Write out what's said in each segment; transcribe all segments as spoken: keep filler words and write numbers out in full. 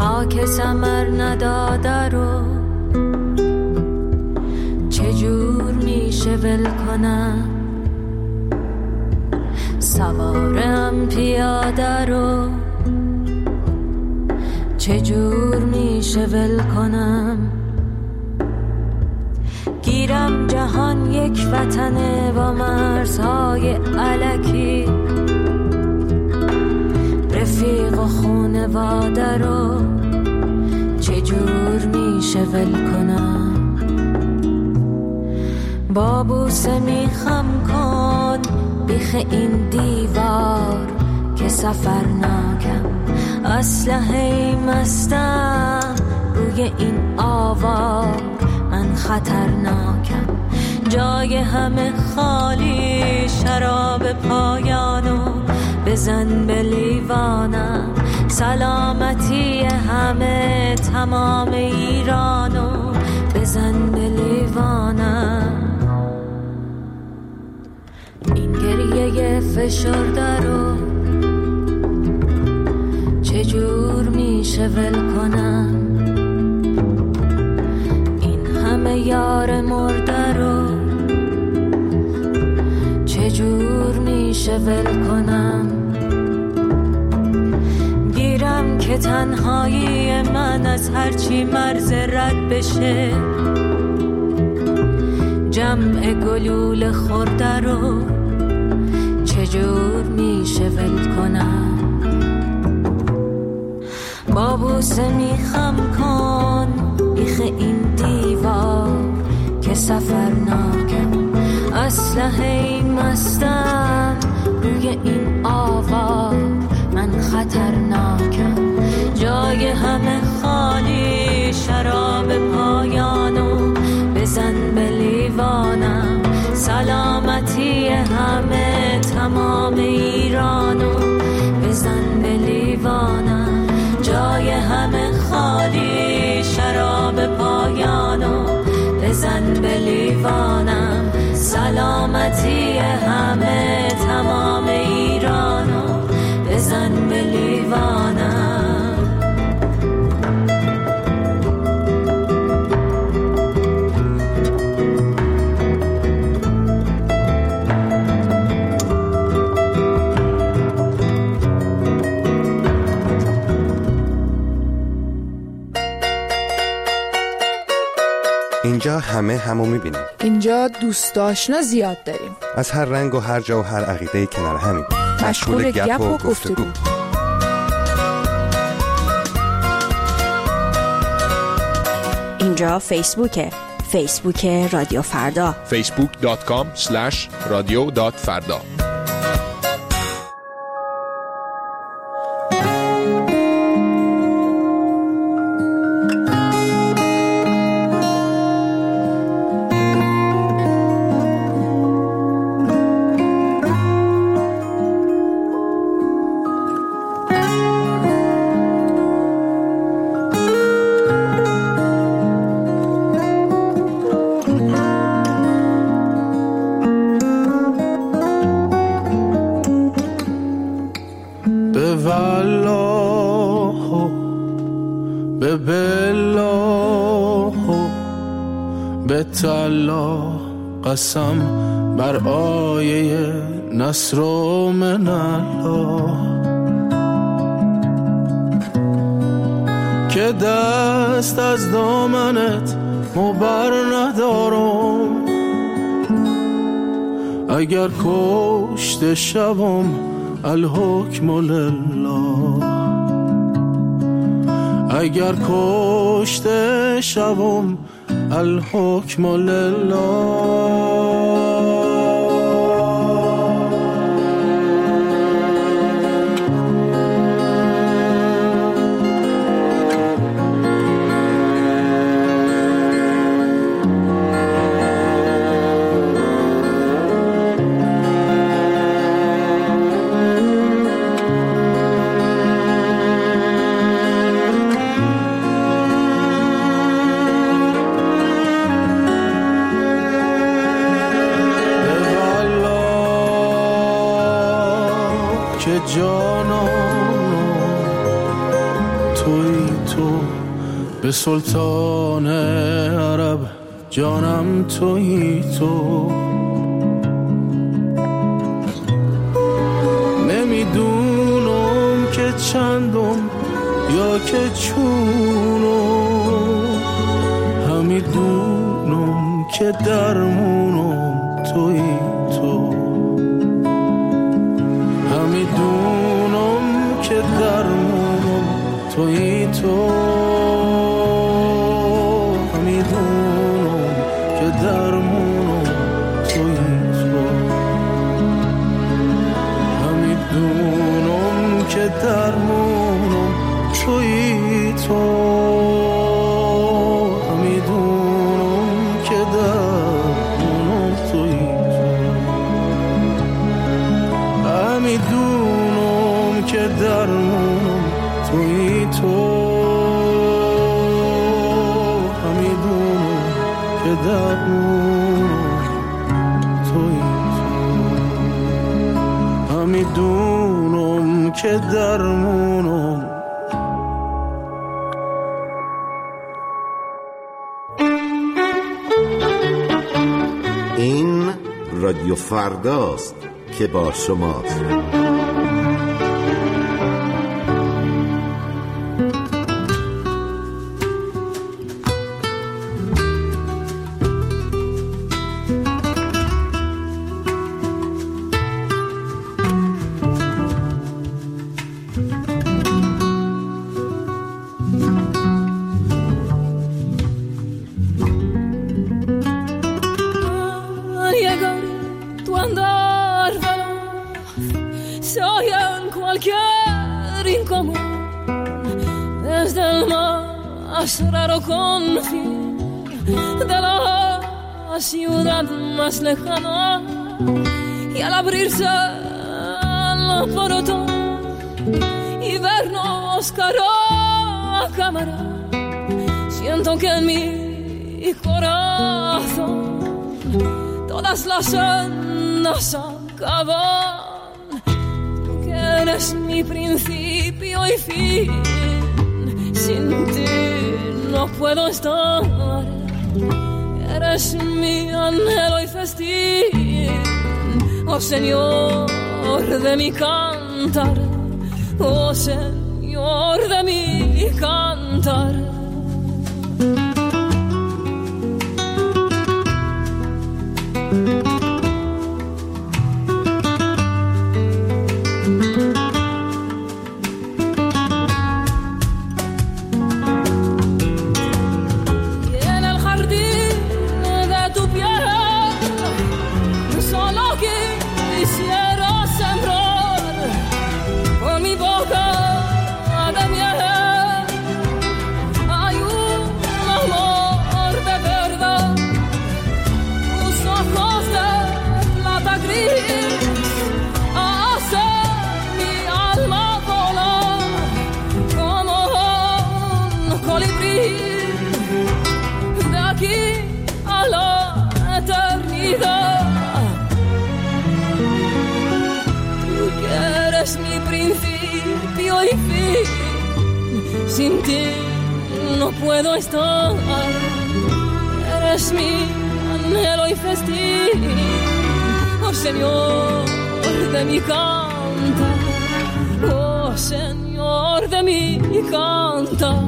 خاک ثمر نداده رو چجور میشه ول کنم؟ سوارم پیاده رو چجور میشه ول کنم؟ گیرم جهان یک وطنه با مرزهای الکی، رفیق و خونواده رو چجور میشه ول کنم؟ با بوسه میخم کن بیخ این دیوار که سفر ناکم، اسلحه مستم روی این آوار، من خطرناکم. جای همه خالی، شراب پایانو بزن به لیوانم. سلامتی همه تمام ایرانو بزن به لیوانم. این گریه فشرده رو چجور میشه ول کنم؟ این همه یار مرده رو چجور میشه ول کنم؟ گیرم که تنهایی من از هرچی مرز رد بشه، جمع گلول خورده رو چجور میشه ول کنم؟ با بوسه میخم کن بیخ این دیوار که سفر ناکم، اسلحه مستم روی این آوار، من خطرناکم. جای همه خالی، شراب پایانو بزن به لیوانم. سلامتی همه تمام ایرانو بزن به لیوانم. جای همه خالی، شراب پایانو بزن به لیوانم. سلامتی همه تمام ایرانو بزن به لیوانم. اینجا همه همو میبینیم. اینجا دوست آشنا زیاد داریم، از هر رنگ و هر جا و هر عقیده کنار همین، مشغول گپ و گفتگو. اینجا فیسبوکه، فیسبوک رادیو فردا، فیسبوک دات کام اسلش رادیو دات فردا. قسم بر آیه نصر و من الله که دست از دامنت مبر ندارم. اگر کشته شوم الحکم لله، اگر کشته شوم الحکم لله. توی تو، به سلطان عرب جانم توی تو. نمیدونم که چندم یا که چونم، همیدونم که درمونم توی تو، همیدونم که درمونم توی تو، همیدونم که درمونم توی تو، همیدونم که درمونم توی تو، همیدونم که درمونم توی تو، همیدونم که درمونم توی تو، همیدونم که درمونم توی تو، همیدونم که درمونم. این رادیو فرداست که با شماست. Raro confín de la ciudad más lejana, y al abrirse la puerta y vernos cara a cámara, siento que en mi corazón todas las sendas acaban. Tú que eres mi principio y fin, sin ti no puedo estar. Eres mi anhelo y festín, oh Señor de mi cantar, oh Señor de mi cantar. Sin ti no puedo estar. Eres mi anhelo y festín, oh Señor de mi cantar, oh Señor de mi cantar.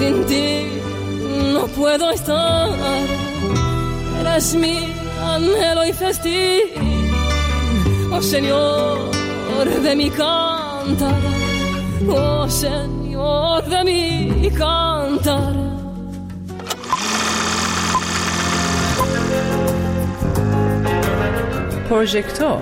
sin ti no puedo estar. Eres mi anhelo y festín, oh Señor de mi cantar, oh Señor de mi cantar. پروژکتور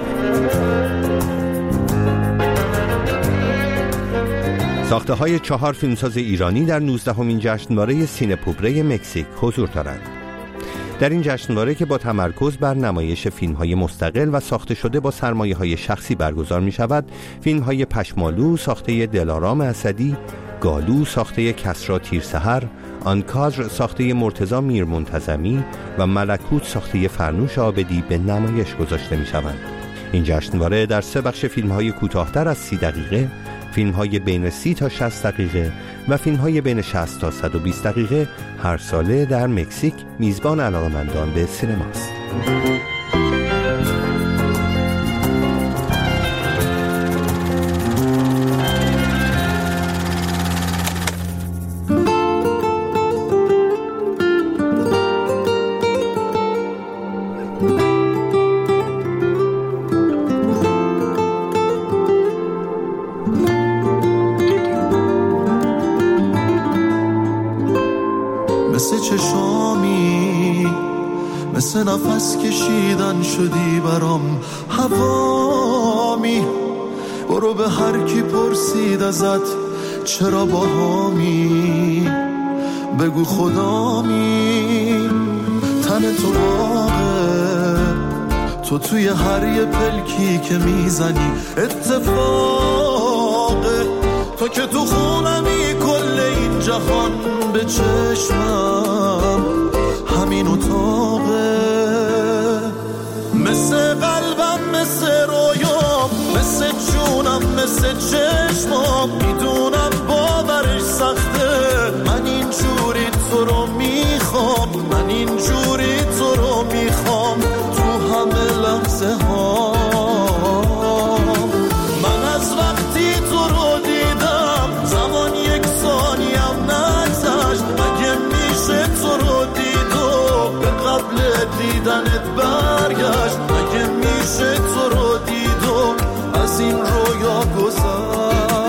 ساخته های چهار فیلمساز ایرانی در نوزدهمین جشنواره سینه‌پوبره مکزیک حضور دارند. در این جشنواره که با تمرکز بر نمایش فیلم‌های مستقل و ساخته شده با سرمایه‌های شخصی برگزار می‌شود، فیلم‌های پشمالو ساخته دلارام اسدی، گالو ساخته کسری تیرسحر، آنکادر ساخته مرتضی میرمنتظمی و ملکوت ساخته فرنوش عابدی به نمایش گذاشته می‌شوند. این جشنواره در سه بخش فیلم‌های کوتاه‌تر از سی دقیقه، فیلم‌های بین سی تا شصت دقیقه و فیلم‌های بین شصت تا صد و بیست دقیقه هر ساله در مکزیک میزبان علاقه‌مندان به سینماست. مثل نفس کشیدن شدی برام هوامی، برو به هر کی پرسید ازت چرا با هامی، بگو خدامی. تن تو باغه، تو توی هر یه پلکی که میزنی اتفاقه، تو که تو خونمی کل این جهان به چشمم همین اتاقه. مثل قلبم مثل رویام مثل جونم مثل چشمام، میدونم باورش سخته، من اینجوری تو رو میخوام، من اینجوری تو رو میخوام تو همه لحظه ها. من از وقتی تو رو دیدم زمان یک ثانیم نگذشت، مگه میشه تو رو دیدم به قبل دیدنت برگشت، مگه میشه تو رو دیدم از این رویا گذشت.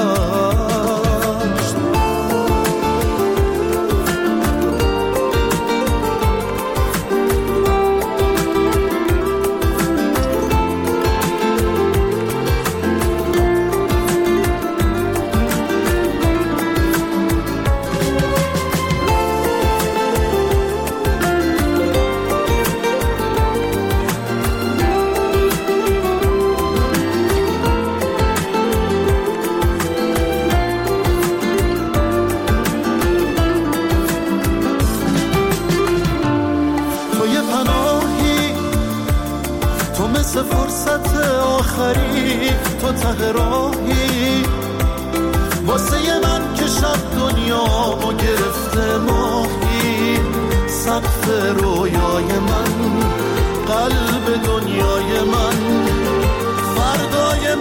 مثل فرصت آخری تو ته راهی، واسه من که شب دنیا ما گرفته ماهی، سقف رویای من قلب دنیای من فردای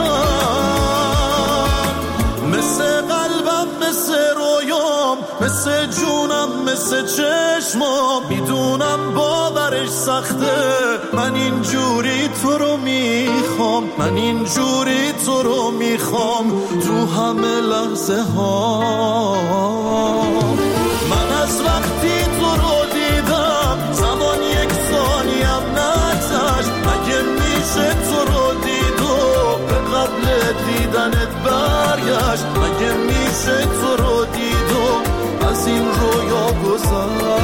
من. مثل قلبم مثل رویام مثل جونم مثل چشمام، میدونم باورش سخته، من اینجوری تو رو میخوام، من اینجوری تو رو میخوام تو همه لحظه ها. من از وقتی تو رو دیدم زمان یک ثانیم نگذشت، مگه میشه تو رو دیدم به قبل دیدنت برگشت، مگه میشه تو رو دیدم از این رویا گذشت.